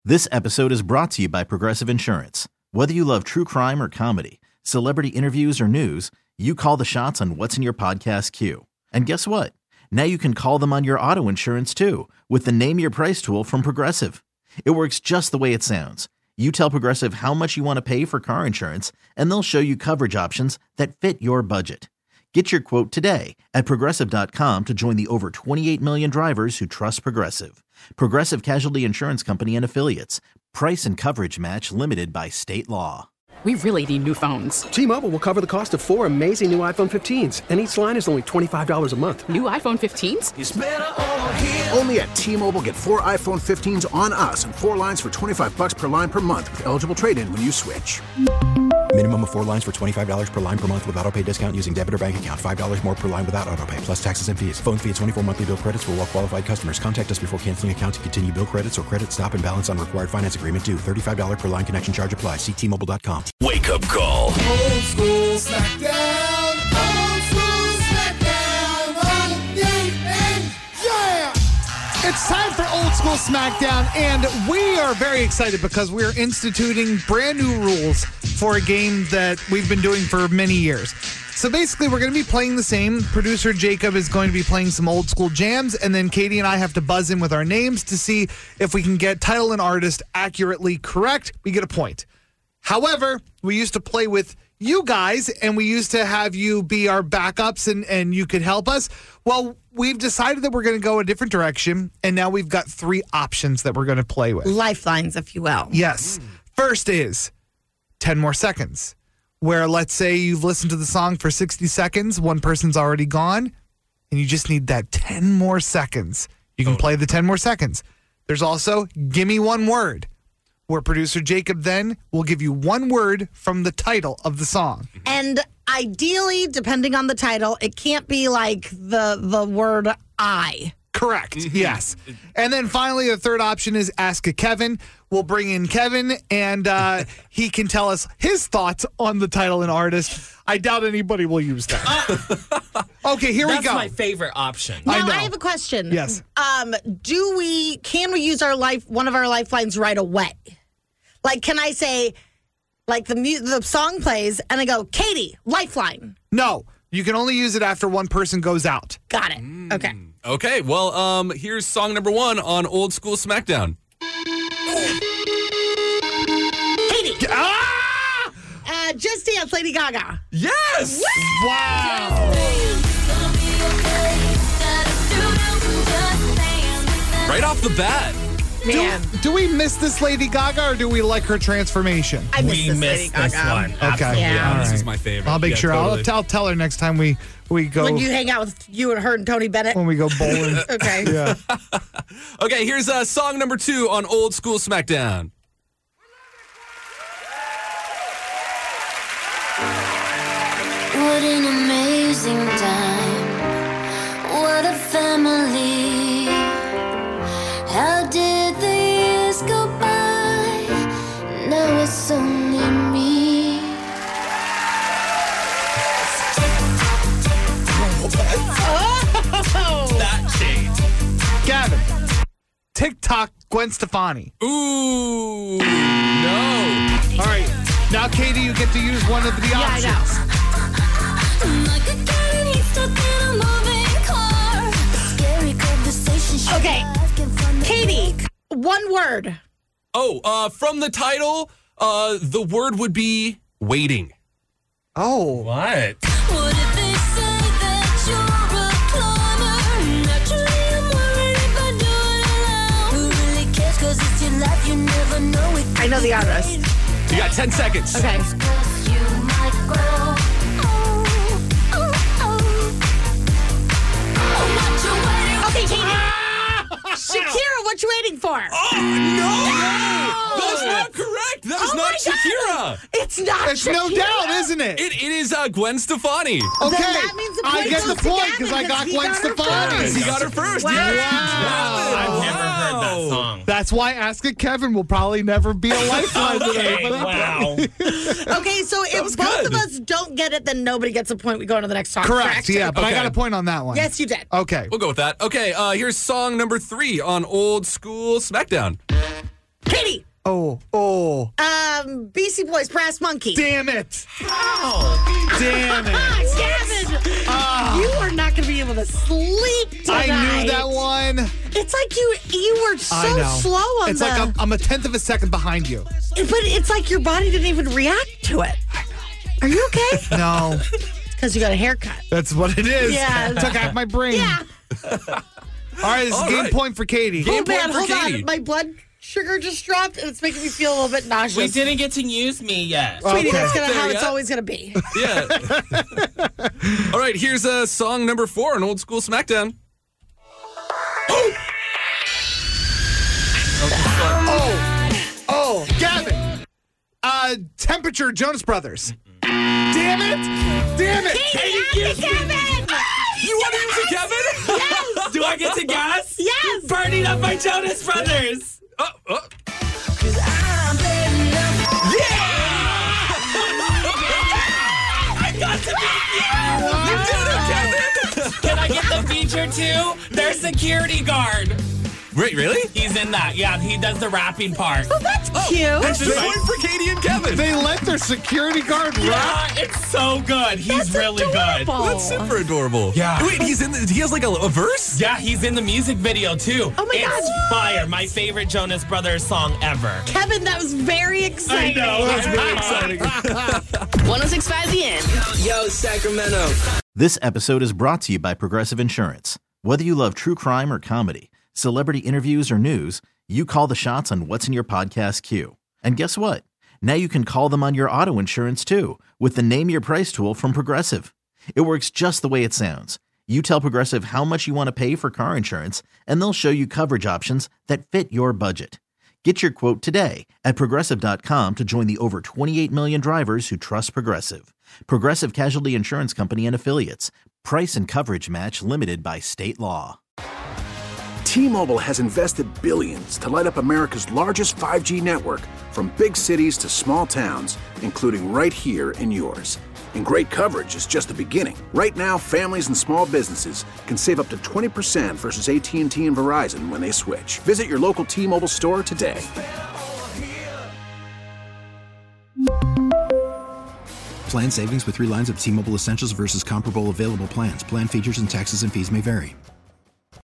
This episode is brought to you by Progressive Insurance. Whether you love true crime or comedy, celebrity interviews or news, you call the shots on what's in your podcast queue. And guess what? Now you can call them on your auto insurance too with the Name Your Price tool from Progressive. It works just the way it sounds. You tell Progressive how much you want to pay for car insurance, and they'll show you coverage options that fit your budget. Get your quote today at Progressive.com to join the over 28 million drivers who trust Progressive. Progressive Casualty Insurance Company and Affiliates. Price and coverage match limited by state law. We really need new phones. T-Mobile will cover the cost of 4 amazing new iPhone 15s, and each line is only $25 a month. New iPhone 15s? It's better over here. Only at T-Mobile, get 4 iPhone 15s on us and 4 lines for $25 per line per month with eligible trade-in when you switch. Minimum of 4 lines for $25 per line per month with autopay discount using debit or bank account. $5 more per line without autopay, plus taxes and fees. Phone fee at 24 monthly bill credits for well-qualified customers. Contact us before canceling account to continue bill credits or credit stop and balance on required finance agreement due. $35 per line connection charge applies. See T-Mobile.com. Wake up call. Old school SmackDown. Old school SmackDown. Yeah! It's time for Old School SmackDown, and we are very excited because we're instituting brand new rules for a game that we've been doing for many years. So basically, we're going to be playing the same. Producer Jacob is going to be playing some old school jams, and then Katie and I have to buzz in with our names to see if we can get title and artist accurately correct. We get a point. However, we used to play with you guys, and we used to have you be our backups, and you could help us. Well, we've decided that we're going to go a different direction, and now we've got 3 options that we're going to play with. Lifelines, if you will. Yes. First is 10 more seconds, where let's say you've listened to the song for 60 seconds, one person's already gone, and you just need that 10 more seconds. You can play the 10 more seconds. There's also Gimme One Word, where producer Jacob then will give you one word from the title of the song. And ideally, depending on the title, it can't be like the word I. Correct. Yes. And then finally, the third option is Ask a Kevin. We'll bring in Kevin, and he can tell us his thoughts on the title and artist. I doubt anybody will use that. Okay, here we go. That's my favorite option. Now, I have a question. Yes. Can we use one of our lifelines right away? Like, can I say, like, the song plays, and I go, Katie, lifeline? No. You can only use it after one person goes out. Got it. Okay. Okay, well, here's song number 1 on Old School SmackDown. Katie. Just Dance, Lady Gaga. Yes! Wow. Right off the bat. Man. Do we miss this Lady Gaga, or do we like her transformation? I miss We this missed Lady this Gaga. one. Okay. Absolutely. Yeah. All This right. is my favorite. I'll make Yeah, sure. totally. I'll tell her next time we go. When you hang out with you and her and Tony Bennett. When we go bowling. Okay. Yeah. Okay, here's song number 2 on Old School SmackDown. What an amazing time. What a family. How did the years go by? Now it's only me. That changed. Gavin. TikTok Gwen Stefani. Ooh, no. All right. Now, Katie, you get to use one of the options. I know. Like a cat and he's stuck in a moving car. Scary conversation. Okay. Katie, one word. Oh, from the title, the word would be waiting. Oh. What? What if they say that you're a cloner? Naturally, I'm worried if I do it alone. Who really cares? 'Cause it's your life, you never know it. I know the artist. You got 10 seconds. Okay. 'Cause you might grow. What you waiting Okay, Katie. for? Shakira, what you waiting for? Oh, no! That's not correct. That is Oh not my Shakira. God. It's not It's no Shakira. doubt, isn't it? It is Gwen Stefani. Okay. Then that means the I point get the goes to point Gavin because I got he Gwen got her Stefani. first. He got her first. Wow. Yeah. I've never heard that song. That's why Ask a Kevin will probably never be a lifeline today. Okay, wow. Okay, so if was both good. of us don't get it, then nobody gets a point. We go on to the next song. Correct. Yeah, but I Okay. got a point on that one. Yes, you did. Okay. We'll go with that. Okay, here's song number 3 on Old School SmackDown. Katie, Oh. Beastie Boys, Brass Monkey. Damn it. How? Damn it. Gavin, you are not going to be able to sleep tonight. I knew that one. It's like you were I know. so slow on It's like I'm a tenth of a second behind you. But it's like your body didn't even react to it. Are you okay? No. Because you got a haircut. That's what it is. Yeah. Took out my brain. Yeah. All right, this is game point for Katie. Game point Man, for hold Katie. on. My blood sugar just dropped, and it's making me feel a little bit nauseous. We didn't get to use me yet. Sweetie, that's There how you it's go. always going to be. Yeah. All right, here's song number 4 on Old School Smackdown. Oh, Gavin. Temperature, Jonas Brothers. Damn it. Katie, Kevin! You want to use it, Kevin? Yes! Do I get to guess? Yes! Burning Up by Jonas Brothers. I got to be you. Can I get the feature too? Their security guard. Wait, really? He's in that. Yeah, he does the rapping part. Oh, that's cute. That's just point for Katie and Kevin. They let their security guard rap. Yeah, it's so good. He's really good. That's super adorable. Yeah. Wait, he has like a verse? Yeah, he's in the music video too. Oh my It's God. fire. My favorite Jonas Brothers song ever. Kevin, that was very exciting. That's really exciting. 106.5 The End. Yo, Sacramento. This episode is brought to you by Progressive Insurance. Whether you love true crime or comedy, celebrity interviews or news, you call the shots on what's in your podcast queue. And guess what? Now you can call them on your auto insurance too with the Name Your Price tool from Progressive. It works just the way it sounds. You tell Progressive how much you want to pay for car insurance, and they'll show you coverage options that fit your budget. Get your quote today at Progressive.com to join the over 28 million drivers who trust Progressive. Progressive Casualty Insurance Company and Affiliates. Price and coverage match limited by state law. T-Mobile has invested billions to light up America's largest 5G network, from big cities to small towns, including right here in yours. And great coverage is just the beginning. Right now, families and small businesses can save up to 20% versus AT&T and Verizon when they switch. Visit your local T-Mobile store today. Plan savings with 3 lines of T-Mobile Essentials versus comparable available plans. Plan features and taxes and fees may vary.